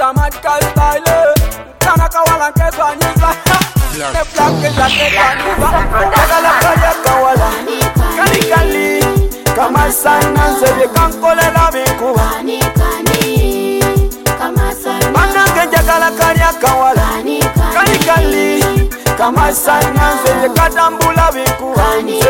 Kamatka style Kanaka wala keswanyiza Ne plake jake kaniza Jagala kaya kawala Kanikali Kama sana nzeye kankolela bikuwa Manange jagala kaya kawala Kanikali Kama sana nzeye katambula bikuwa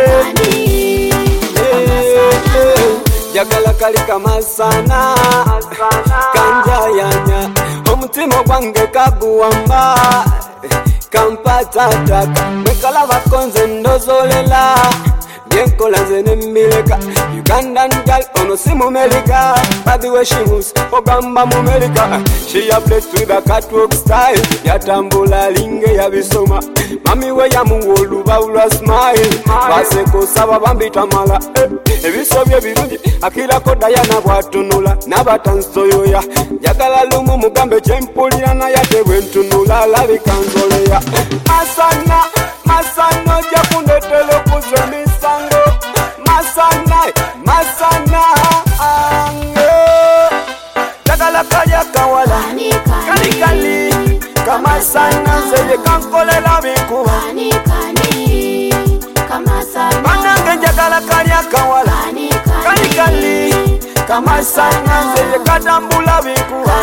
Jagala kali kama sana Kanjayanya Omutima gwange kaguwamba Kampatata Mwekala bakonze ndozolela Bienkola nzene mileka Ugandan gal ono si mumelika By the way she moves Ogamba mumelika She a blessed with a catwalk style Yatambula linge ya bisoma Mami we ya muwolu baula smile Baseko saba bambita mala Ebisobye birungi Akira koda ya nabwatunula Nabatansoyoya Jagala lumu mugambe chempulira na yatebwe ntunula Labikanzoleya Masana Masano jakundetele kuzemi Masana ange Jagala kaya kawala Kanikali Kama sana zeye kankolela bikuwa Manange jagala kaya kawala Kanikali Kama sana zeye katambula bikuwa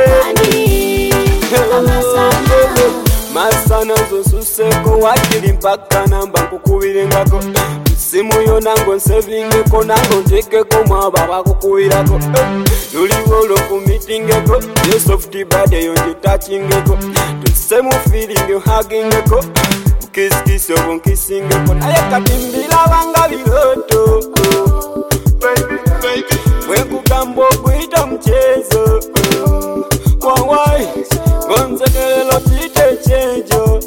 Masana zosuseko wakili mpaka namba kukubirengako Simu yo nango nsevingeko nango ntekeko mwaba bakukubirako Luliwo loku meetingeko Yo softy body yo njitachingeko Tusemu feeling yo huggingeko Kiss yo nkissingeko Naye katimbila banga biloto Wekugambo kuita mchezo Wawai Gonzekelelo tite chejo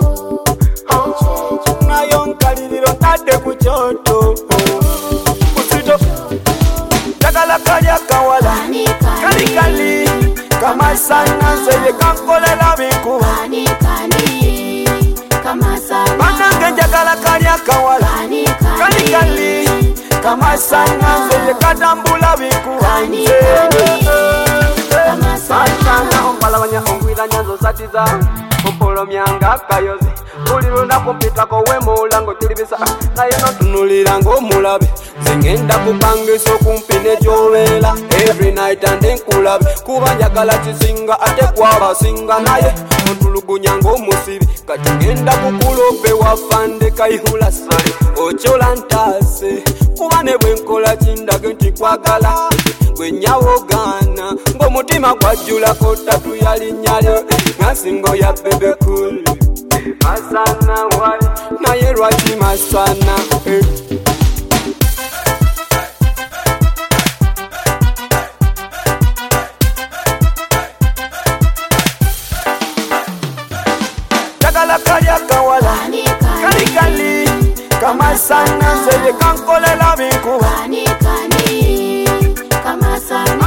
Nayo nkalililo tade kuchoto Kusito Jagala kaya kawala Kanikali Kama sana zeye kankolela bikuwa Manange jagala kaya kawala Kanikali Kama sana zeye katambula bikuwa Masana ompalawanya ongwila nyanzo satiza Mpolo myanga kayozi Uliruna kumpita kowe mulango tilibisa Naye notunulira ng'omulabe Zengenda kupangiso kumpine jowela Every night and nkulabe Kuba njagala chisinga ate kwaba singa Naye ontulugunya ng'omusibi Kachingenda kukulope wafande kaihula sali Ochola ntase Kuba ne bwenkola chindage nti kwagala Gwenyawogana Ng'omutima gwajulako tatu yalinyalyo Ngasingo ya bebe cool Masana wali Naye lwaki masana Jagala kaya kawala Kanikali Kama sana zeye kankolela bikuwa Kama sana